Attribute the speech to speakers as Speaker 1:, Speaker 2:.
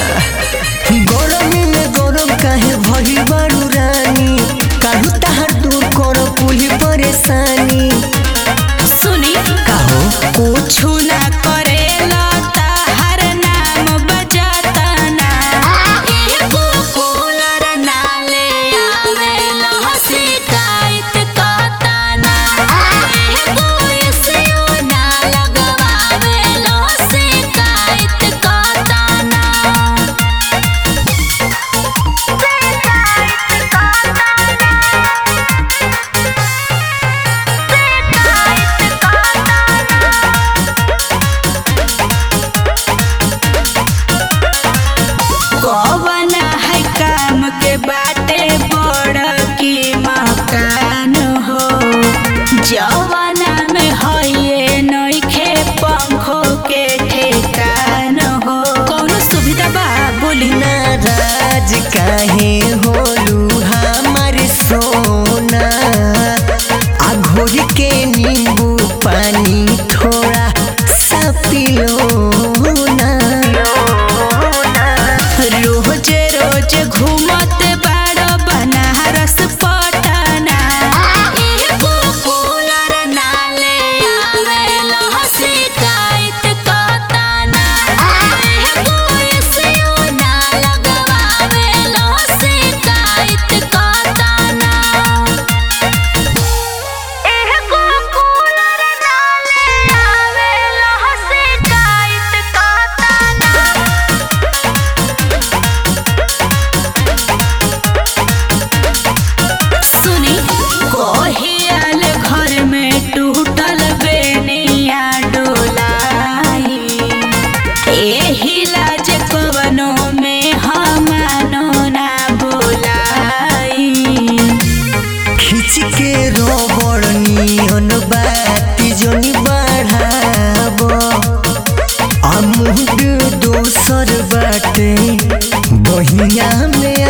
Speaker 1: गरमी में गरम काहे भइल बारू रानी, काहू ताहा दूर कर पुली परेशानी।
Speaker 2: सुनी
Speaker 1: का हो
Speaker 2: कुछु ना करेला ताहर नाम बजाता ना, एगो कूलर ना ले आवेला शिकायत करता ना, एगो एसीओ ना लगवावेला शिकायत करता ना। कवना है काम के बाटे बड़ की मकान हो, जवाना में हये नइखे पंखो के ठेकान हो। कौनो सुविधा बा बोली ना।
Speaker 1: नाराज काहे होलू हमार सोना, आ घोर के नींबू पानी थोड़ा सा पिलो ना।
Speaker 2: रोज रोज घूमत बाड़ो बनारस पटना, एगो कूलर ना ले आवेला शिकायत करता ना, एगो एसीओ ना लगवावेला शिकायत करता ना, एगो कूलर ना ले आवेला शिकायत करता ना। सुनी कोहियाल घर में टूटल बेनिया डोलाई, एही लाज कवनो में हमानो ना बोलाई।
Speaker 1: खिच के रबड़ नियन बाती जनी बढ़ाबो, आ मुंड दोसर बाटे बहिया में